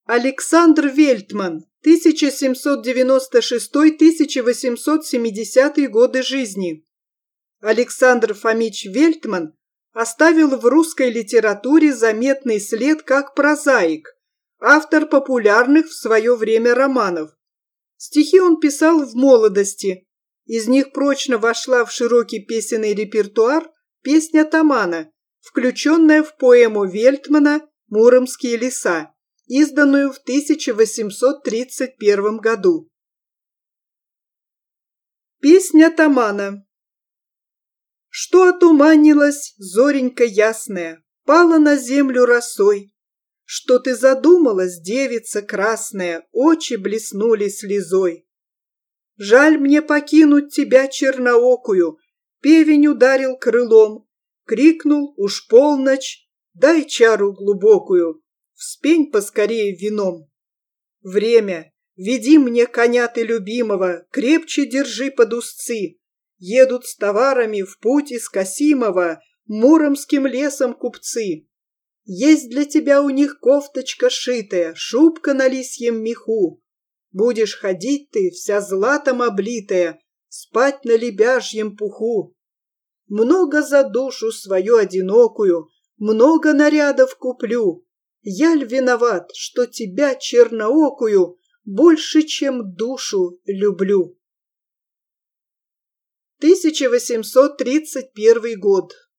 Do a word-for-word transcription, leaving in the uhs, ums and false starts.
Александр Вельтман, тысяча семьсот девяносто шестой — тысяча восемьсот семидесятый годы жизни. Александр Фомич Вельтман оставил в русской литературе заметный след как прозаик, автор популярных в свое время романов. Стихи он писал в молодости. Из них прочно вошла в широкий песенный репертуар песня Тамана, включенная в поэму Вельтмана «Муромские леса», изданную в тысяча восемьсот тридцать первом году. Песня Тамана. Что отуманилась, зоренька ясная, пала на землю росой? Что ты задумалась, девица красная, очи блеснули слезой? Жаль мне покинуть тебя черноокую, певень ударил крылом, крикнул уж полночь, дай чару глубокую, вспень поскорее вином. Время, веди мне коня ты любимого, крепче держи под узцы. Едут с товарами в путь из Касимова муромским лесом купцы. Есть для тебя у них кофточка шитая, шубка на лисьем меху. Будешь ходить ты, вся златом облитая, спать на лебяжьем пуху. Много за душу свою одинокую, много нарядов куплю. Я ль виноват, что тебя черноокую больше, чем душу люблю? тысяча восемьсот тридцать первый год.